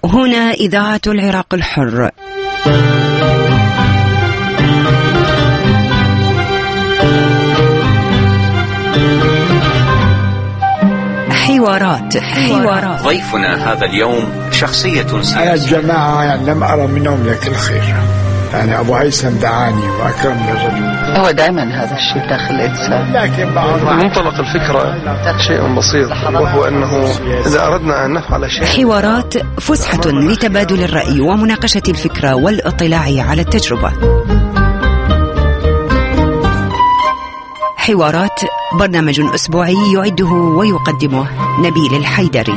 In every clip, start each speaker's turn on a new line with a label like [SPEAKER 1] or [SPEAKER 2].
[SPEAKER 1] هنا إذاعة العراق الحر. حوارات.
[SPEAKER 2] ضيفنا هذا اليوم شخصية سياسية.
[SPEAKER 3] أنا الجماعة يعني لم أرى منهم لك الخير، يعني أبو هيثم دعاني وأكرمني الرجل.
[SPEAKER 4] هو دائما هذا الشيء داخل الإنسان،
[SPEAKER 3] لكن
[SPEAKER 5] منطلق الفكرة شيء بسيط، وهو أنه إذا أردنا أن نفعل شيء.
[SPEAKER 1] حوارات فسحة لتبادل الرأي ومناقشة الفكرة والاطلاع على التجربة. حوارات برنامج أسبوعي يعده ويقدمه نبيل الحيدري.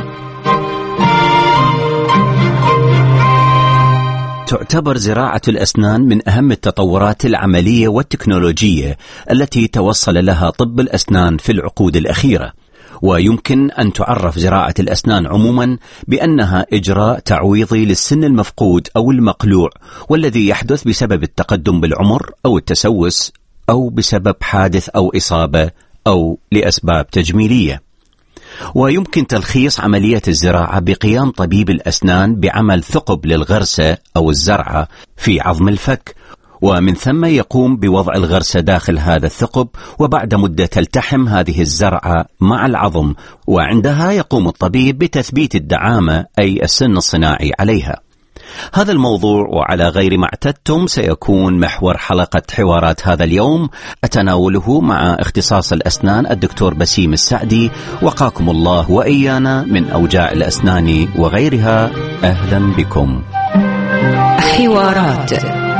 [SPEAKER 2] تعتبر زراعة الأسنان من أهم التطورات العملية والتكنولوجية التي توصل لها طب الأسنان في العقود الأخيرة، ويمكن أن تعرف زراعة الأسنان عموما بأنها إجراء تعويضي للسن المفقود أو المقلوع، والذي يحدث بسبب التقدم بالعمر أو التسوس أو بسبب حادث أو إصابة أو لأسباب تجميلية. ويمكن تلخيص عملية الزراعة بقيام طبيب الأسنان بعمل ثقب للغرسة أو الزرعة في عظم الفك، ومن ثم يقوم بوضع الغرسة داخل هذا الثقب، وبعد مدة تلتحم هذه الزرعة مع العظم، وعندها يقوم الطبيب بتثبيت الدعامة أي السن الصناعي عليها. هذا الموضوع وعلى غير ما اعتدتم سيكون محور حلقة حوارات هذا اليوم، أتناوله مع اختصاص الأسنان الدكتور بسيم السعدي، وقاكم الله وإيانا من أوجاع الأسنان وغيرها. أهلا بكم.
[SPEAKER 1] حوارات.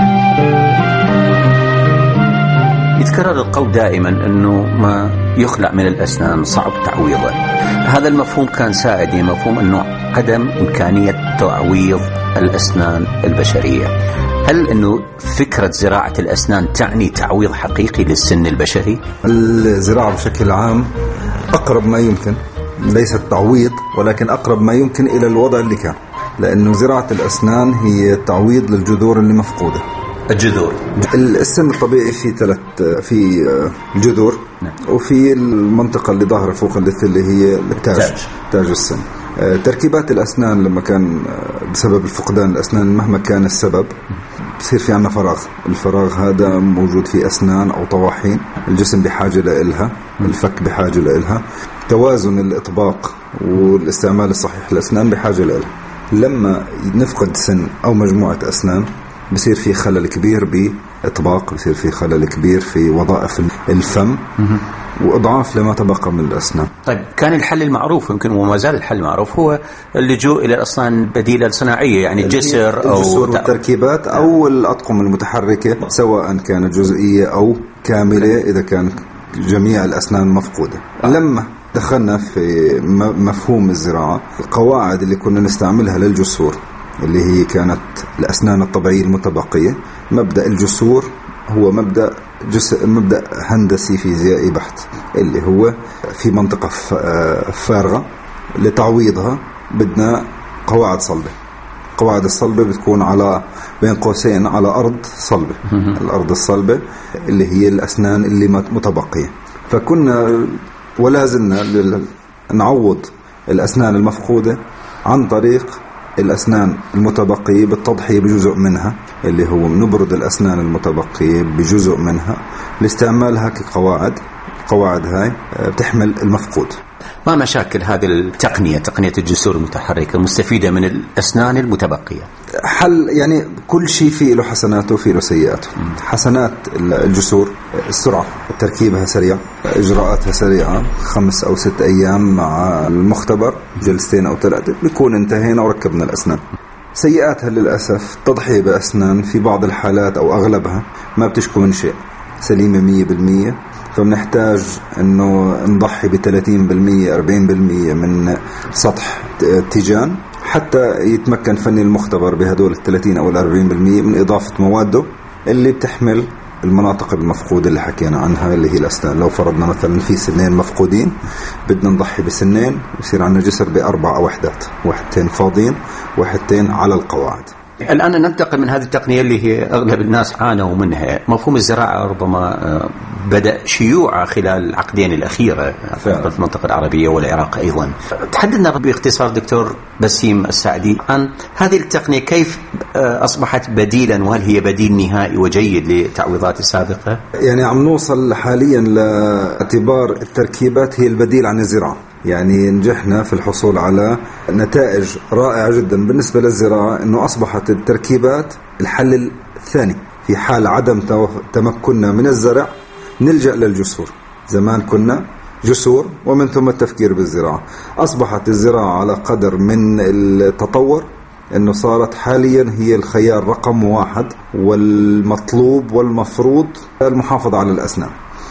[SPEAKER 2] يتكرر القول دائما أنه ما يخلع من الأسنان صعب تعويضه. هذا المفهوم كان سائد، مفهوم أنه عدم إمكانية تعويض الأسنان البشرية. هل أنه فكرة زراعة الأسنان تعني تعويض حقيقي للسن البشري؟
[SPEAKER 6] الزراعة بشكل عام أقرب ما يمكن، ليست تعويض ولكن أقرب ما يمكن إلى الوضع اللي كان، لأنه زراعة الأسنان هي تعويض للجذور اللي مفقودة.
[SPEAKER 2] الجذور،
[SPEAKER 6] السن الطبيعي في الجذور، وفي المنطقة اللي ظاهرة فوق اللثة اللي هي تاج السن. تركيبات الأسنان لما كان بسبب الفقدان الأسنان مهما كان السبب بصير في عنا فراغ. الفراغ هذا موجود في أسنان أو طواحين، الجسم بحاجة لإلها، الفك بحاجة لإلها، توازن الإطباق والاستعمال الصحيح للأسنان بحاجة لإلها. لما نفقد سن أو مجموعة أسنان بصير في خلل كبير بإطباق، بصير في خلل كبير في وظائف الفم، وإضعاف لما تبقى من الأسنان.
[SPEAKER 2] طيب، كان الحل المعروف يمكن وما زال الحل المعروف هو اللجوء إلى الأسنان البديلة الصناعية، يعني الجسر أو
[SPEAKER 6] الجسور والتركيبات أو الأطقم المتحركة، سواء كانت جزئية أو كاملة إذا كانت جميع الأسنان مفقودة. لما دخلنا في مفهوم الزراعة، القواعد اللي كنا نستعملها للجسور اللي هي كانت الأسنان الطبيعية المتبقية، مبدأ الجسور هو مبدأ هندسي فيزيائي بحت، اللي هو في منطقة فارغة لتعويضها بدنا قواعد صلبة. قواعد الصلبة بتكون على بين قوسين على أرض صلبة. الأرض الصلبة اللي هي الأسنان اللي متبقية، فكنا ولا زلنا نعوض الأسنان المفقودة عن طريق الأسنان المتبقية بالتضحية بجزء منها، اللي هو نبرد الأسنان المتبقية بجزء منها لاستعمالها كقواعد. القواعد هاي بتحمل المفقود.
[SPEAKER 2] ما مشاكل هذه التقنية، تقنية الجسور المتحركة، مستفيدة من الأسنان المتبقية؟
[SPEAKER 6] حل، يعني كل شيء فيه له حسناته وفيه له سيئاته. حسنات الجسور السرعة، تركيبها سريع، إجراءاتها سريعة، 5 أو 6 أيام مع المختبر، جلستين أو 3 بيكون انتهينا وركبنا الأسنان. سيئاتها للأسف تضحية بأسنان في بعض الحالات أو أغلبها ما بتشكو من شيء، سليمة 100%، فبنحتاج أنه نضحي ب30% 40% من سطح تيجان حتى يتمكن فني المختبر بهدول 30 أو 40% من إضافة مواده اللي بتحمل المناطق المفقودة اللي حكينا عنها اللي هي الأسنان. لو فرضنا مثلا في سنين مفقودين بدنا نضحي بسنين، يصير عندنا جسر ب4 وحدات، وحدتين فاضين وحدتين على القواعد.
[SPEAKER 2] الآن ننتقل من هذه التقنية اللي هي أغلب الناس عانوا منها، مفهوم الزراعة ربما بدأ شيوعه خلال العقدين الأخيرة في المنطقة العربية والعراق أيضا. تحدثنا باختصار دكتور بسيم السعدي عن هذه التقنية، كيف أصبحت بديلا، وهل هي بديل نهائي وجيد للتعويضات السابقة؟
[SPEAKER 6] يعني عم نوصل حاليا لاعتبار التركيبات هي البديل عن الزراعة. يعني نجحنا في الحصول على نتائج رائعة جدا بالنسبة للزراعة، أنه أصبحت التركيبات الحل الثاني في حال عدم تمكننا من الزرع. نلجأ للجسور. زمان كنا جسور ومن ثم التفكير بالزراعة. أصبحت الزراعة على قدر من التطور أنه صارت حاليا هي الخيار رقم 1 والمطلوب والمفروض المحافظة على الأسنان.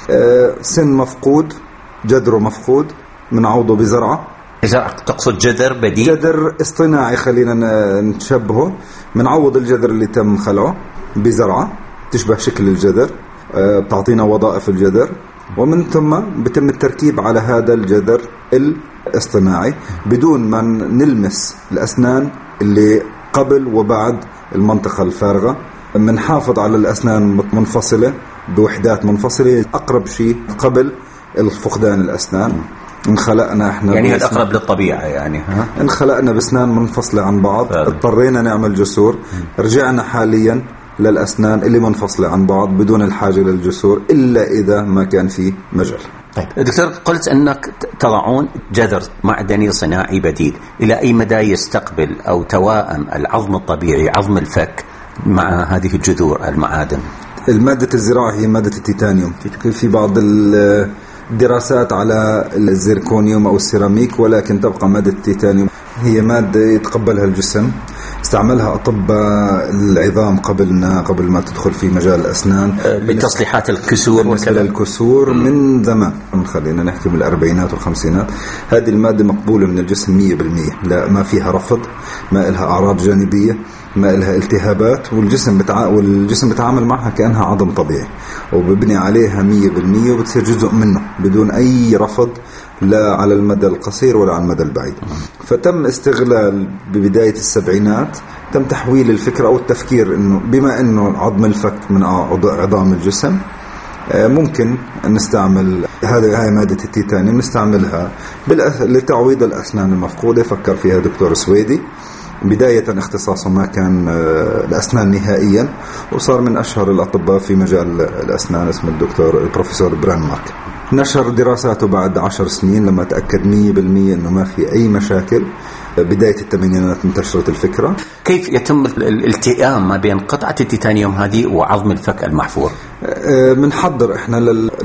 [SPEAKER 6] سن مفقود، جذره مفقود، منعوضه بزرعة.
[SPEAKER 2] تقصد جذر بديل؟
[SPEAKER 6] جذر اصطناعي خلينا نشبهه. منعوض الجذر اللي تم خلعه بزرعة تشبه شكل الجذر، بتعطينا وظائف الجذر، ومن ثم بتم التركيب على هذا الجذر الاصطناعي بدون ما نلمس الأسنان اللي قبل وبعد المنطقة الفارغة. منحافظ على الأسنان منفصلة بوحدات منفصلة، أقرب شيء قبل الفقدان الأسنان. انخلقنا احنا
[SPEAKER 2] يعني الأقرب للطبيعة، يعني
[SPEAKER 6] انخلقنا بأسنان منفصلة عن بعض، اضطرينا نعمل جسور. رجعنا حاليا للأسنان اللي منفصلة عن بعض بدون الحاجة للجسور إلا إذا ما كان في مجال.
[SPEAKER 2] طيب دكتور، قلت أنك تضعون جذر معدني صناعي بديل، إلى أي مدى يستقبل أو توائم العظم الطبيعي عظم الفك مع هذه الجذور المعادن؟
[SPEAKER 6] المادة الزراعة هي مادة التيتانيوم. في بعض الدراسات على الزيركونيوم أو السيراميك، ولكن تبقى مادة التيتانيوم هي مادة يتقبلها الجسم. استعملها أطباء العظام قبل ما تدخل في مجال الأسنان
[SPEAKER 2] بتصليحات الكسور.
[SPEAKER 6] بالنسبة للكسور من زمان، خلينا نحكي من الأربعينات والخمسينات. هذه المادة مقبولة من الجسم 100%، لا ما فيها رفض، ما لها أعراض جانبية، ما لها التهابات، والجسم بتعامل معها كأنها عظم طبيعي، وببني عليها 100% وبتصير جزء منه بدون أي رفض، لا على المدى القصير ولا على المدى البعيد. فتم استغلال ببداية السبعينات، تم تحويل الفكرة أو التفكير إنه بما إنه عظم الفك من عظام الجسم، ممكن أن نستعمل هاي مادة التيتانيوم، نستعملها لتعويض الأسنان المفقودة. فكر فيها دكتور سويدي، بداية اختصاصه ما كان الأسنان نهائيا، وصار من أشهر الأطباء في مجال الأسنان، اسمه البروفيسور برانمارك. نشر دراساته بعد 10 سنين لما تأكد 100% أنه ما في أي مشاكل. بداية الثمانينات انتشرت الفكرة.
[SPEAKER 2] كيف يتم الالتئام ما بين قطعة التيتانيوم هذه وعظم الفك المحفور؟
[SPEAKER 6] بنحضر احنا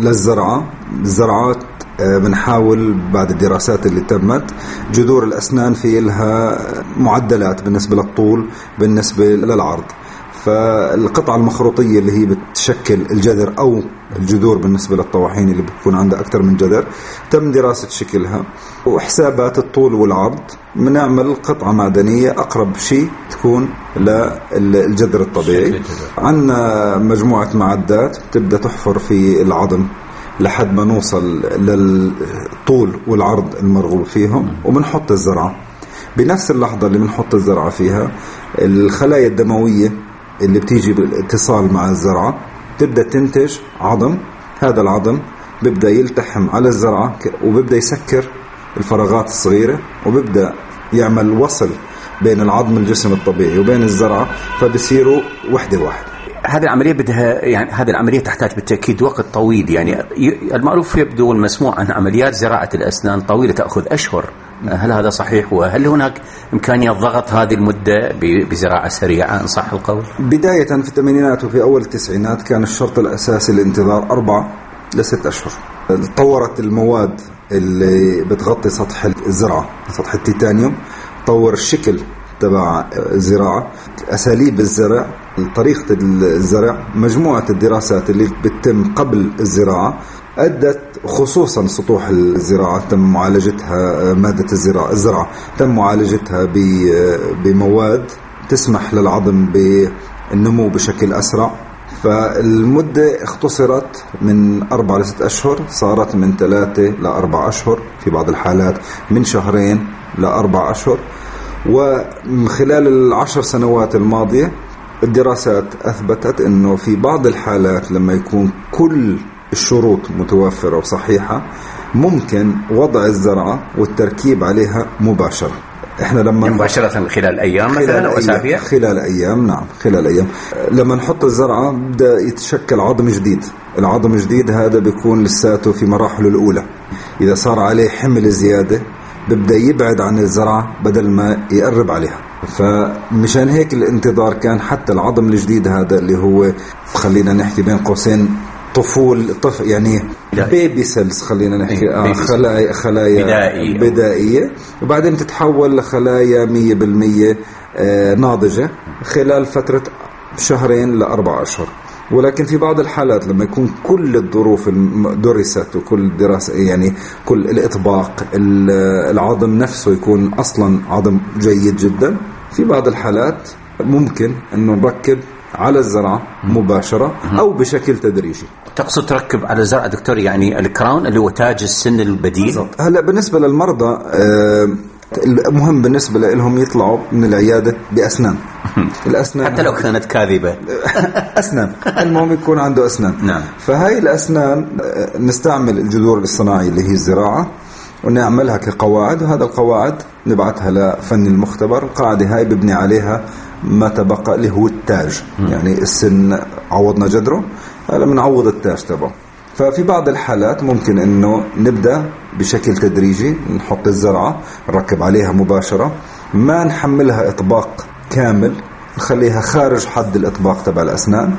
[SPEAKER 6] الزرعات. بنحاول بعد الدراسات اللي تمت، جذور الأسنان في لها معدلات بالنسبة للطول بالنسبة للعرض. فالقطعة المخروطية اللي هي بتشكل الجذر أو الجذور بالنسبة للطواحين اللي بتكون عندها أكثر من جذر، تم دراسة شكلها وحسابات الطول والعرض. بنعمل قطعة معدنية أقرب شيء تكون للجذر الطبيعي. عندنا مجموعة معدات تبدأ تحفر في العظم لحد ما نوصل للطول والعرض المرغوب فيهم، وبنحط الزرعة. بنفس اللحظة اللي بنحط الزرعة فيها، الخلايا الدموية اللي بتيجي بالاتصال مع الزرعة تبدأ تنتج عظم. هذا العظم بيبدأ يلتحم على الزرعة وبيبدأ يسكر الفراغات الصغيرة، وبيبدأ يعمل وصل بين العظم الجسم الطبيعي وبين الزرعة، فبصيروا وحدة واحدة.
[SPEAKER 2] هذه العملية هذه العملية تحتاج بالتأكيد وقت طويل. يعني المعروف يبدو والمسموع عن عمليات زراعة الأسنان طويلة، تأخذ أشهر. هل هذا صحيح؟ وهل هناك إمكانية ضغط هذه المدة بزراعة سريعة إن صح القول؟
[SPEAKER 6] بداية في الثمانينات وفي أول التسعينات كان الشرط الأساسي الانتظار 4 ل 6 أشهر. تطورت المواد اللي بتغطي سطح الزرعة، سطح التيتانيوم، طور الشكل تبع الزراعة، أساليب الزرع، طريقة الزرع. مجموعة الدراسات اللي بتتم قبل الزراعة أدت، خصوصا سطوح الزراعة تم معالجتها، مادة الزراعة تم معالجتها بمواد تسمح للعظم بالنمو بشكل أسرع. فالمدة اختصرت من 4 ل 6 أشهر، صارت من 3 ل 4 أشهر، في بعض الحالات من 2 ل 4 أشهر. وخلال 10 سنوات الماضية الدراسات أثبتت أنه في بعض الحالات لما يكون كل الشروط متوفرة وصحيحة ممكن وضع الزرعة والتركيب عليها مباشرة. احنا لما
[SPEAKER 2] مباشرة خلال أيام مثلا أو أسابيع،
[SPEAKER 6] خلال أيام، نعم خلال أيام. لما نحط الزرعة بدأ يتشكل عظم جديد. العظم الجديد هذا بيكون لساته في مراحله الأولى. إذا صار عليه حمل زيادة ببدأ يبعد عن الزرعة بدل ما يقرب عليها. فمشان هيك الانتظار كان حتى العظم الجديد هذا اللي هو خلينا نحكي بين قوسين طفل يعني بيبي سيلز، خلينا نحكي خلايا بدائية، وبعدين تتحول لخلايا 100% ناضجة خلال فترة 2 ل4 أشهر. ولكن في بعض الحالات لما يكون كل الظروف درست وكل الدراسة يعني كل الإطباق العظم نفسه يكون أصلا عظم جيد جدا، في بعض الحالات ممكن أنه نركب على الزرعة مباشرة أو بشكل تدريجي.
[SPEAKER 2] تقصد تركب على الزرعة دكتور يعني الكراون اللي هو تاج السن البديل؟
[SPEAKER 6] بالضبط. هلأ بالنسبة للمرضى المهم بالنسبة لهم يطلعوا من العيادة بأسنان. الأسنان
[SPEAKER 2] حتى لو كانت كاذبة
[SPEAKER 6] أسنان، المهم يكون عنده أسنان.
[SPEAKER 2] نعم.
[SPEAKER 6] فهاي الأسنان نستعمل الجذور الصناعية اللي هي الزراعة ونعملها كقواعد، وهذا القواعد نبعثها لفن المختبر. القاعدة هاي ببني عليها ما تبقى اللي هو التاج. يعني السن عوضنا جذره، هلا بنعوض التاج تبعه. ففي بعض الحالات ممكن انه نبدأ بشكل تدريجي، نحط الزرعة نركب عليها مباشرة، ما نحملها اطباق كامل، نخليها خارج حد الاطباق تبع الاسنان،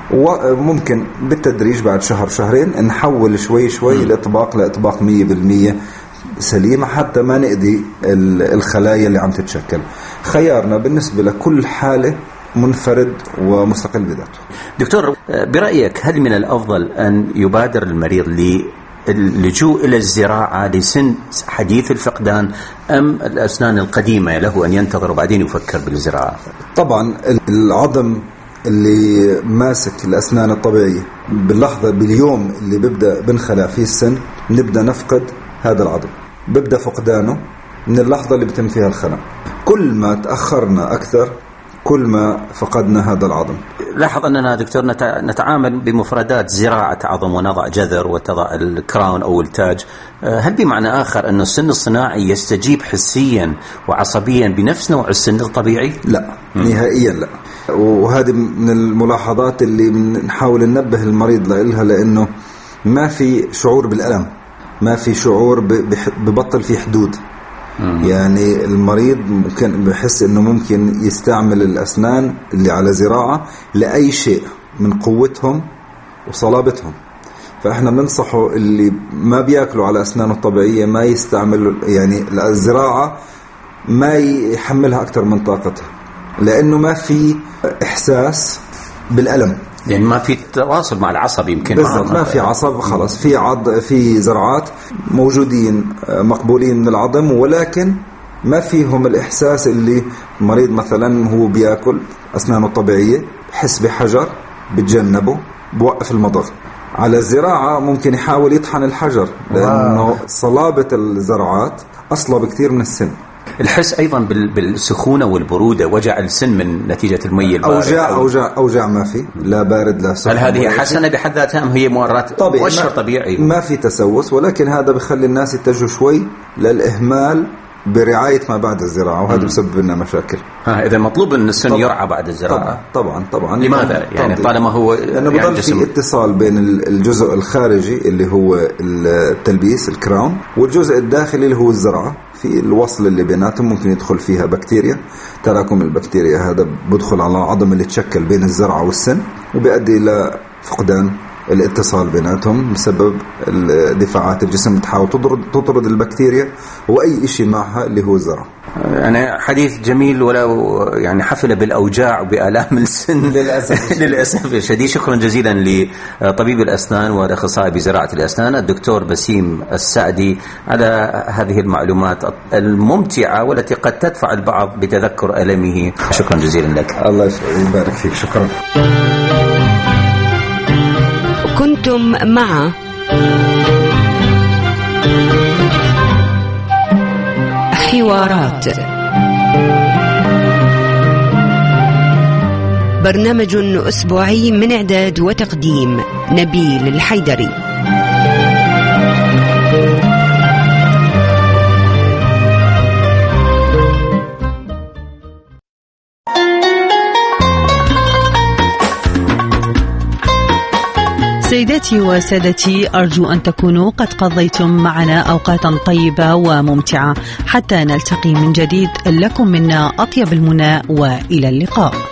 [SPEAKER 6] وممكن بالتدريج بعد 1-2 نحول شوي الاطباق لاطباق 100% سليمة حتى ما نأذي الخلايا اللي عم تتشكل. خيارنا بالنسبة لكل حالة منفرد ومستقل بذاته.
[SPEAKER 2] دكتور، برأيك هل من الأفضل أن يبادر المريض للجوء إلى الزراعة لسن حديث الفقدان أم الأسنان القديمة له أن ينتظر وبعدين يفكر بالزراعة؟
[SPEAKER 6] طبعا العظم اللي ماسك الأسنان الطبيعية باللحظة باليوم اللي ببدأ بنخلع فيه السن نبدأ نفقد هذا العظم، ببدأ فقدانه من اللحظة اللي بتم فيها الخلع. كل ما تأخرنا أكثر كل ما فقدنا هذا العظم.
[SPEAKER 2] لاحظ أننا دكتور نتعامل بمفردات زراعة عظم ونضع جذر وتضع الكراون أو التاج. هل بمعنى آخر أن السن الصناعي يستجيب حسيا وعصبيا بنفس نوع السن الطبيعي؟
[SPEAKER 6] لا، نهائيا لا. وهذه من الملاحظات اللي نحاول ننبه المريض لها، لأنه ما في شعور بالألم، ما في شعور ببطل في حدود. يعني المريض ممكن بحس انه ممكن يستعمل الاسنان اللي على زراعة لأي شيء من قوتهم وصلابتهم. فاحنا بننصحه اللي ما بياكلوا على اسنانه الطبيعية ما يستعملوا يعني الزراعة، ما يحملها اكثر من طاقته، لانه ما في احساس بالألم،
[SPEAKER 2] يعني ما في تواصل مع العصب. يمكن
[SPEAKER 6] بالضبط ما في عصب، خلاص في زرعات موجودين مقبولين من العظم، ولكن ما فيهم الإحساس اللي مريض مثلا هو بياكل أسنانه الطبيعية بحس بحجر بتجنبه بوقف المضغ. على الزراعة ممكن يحاول يطحن الحجر لأنه صلابة الزرعات أصلب كتير من السن.
[SPEAKER 2] الحس أيضا بالسخونة والبرودة، وجع السن من نتيجة المي البارد،
[SPEAKER 6] أوجاع ما في، لا بارد لا سخن.
[SPEAKER 2] هل هذه حسنة بحد ذاتها أم هي مؤرات مؤشر طبيعي؟
[SPEAKER 6] ما في تسوس، ولكن هذا بخلي الناس يتجهوا شوي للإهمال برعاية ما بعد الزراعة، وهذا بسبب لنا مشاكل.
[SPEAKER 2] إذا مطلوب أن السن يرعى بعد الزراعة.
[SPEAKER 6] طبعا.
[SPEAKER 2] لماذا؟ يعني طالما هو
[SPEAKER 6] لأنه بضل في اتصال بين الجزء الخارجي اللي هو التلبيس الكراون والجزء الداخلي اللي هو الزرعة. في الوصل اللي بيناتهم ممكن يدخل فيها بكتيريا، تراكم البكتيريا هذا بدخل على العظم اللي تشكل بين الزرعة والسن، وبيؤدي إلى فقدان الاتصال بيناتهم بسبب دفاعات الجسم تحاول تطرد البكتيريا وأي شيء معها اللي هو الزرع.
[SPEAKER 2] يعني حديث جميل ولو يعني حفل بالأوجاع وبآلام السن للأسف الشديد. شكرا جزيلا لطبيب الأسنان والأخصائي بزراعة الأسنان الدكتور بسيم السعدي على هذه المعلومات الممتعة والتي قد تدفع البعض بتذكر ألمه. شكرا جزيلا لك.
[SPEAKER 6] الله يبارك فيك. شكرا.
[SPEAKER 1] كنتم مع حوارات، برنامج أسبوعي من إعداد وتقديم نبيل الحيدري.
[SPEAKER 7] سيداتي وسادتي، أرجو أن تكونوا قد قضيتم معنا أوقاتا طيبة وممتعة. حتى نلتقي من جديد، لكم منا أطيب المنى وإلى اللقاء.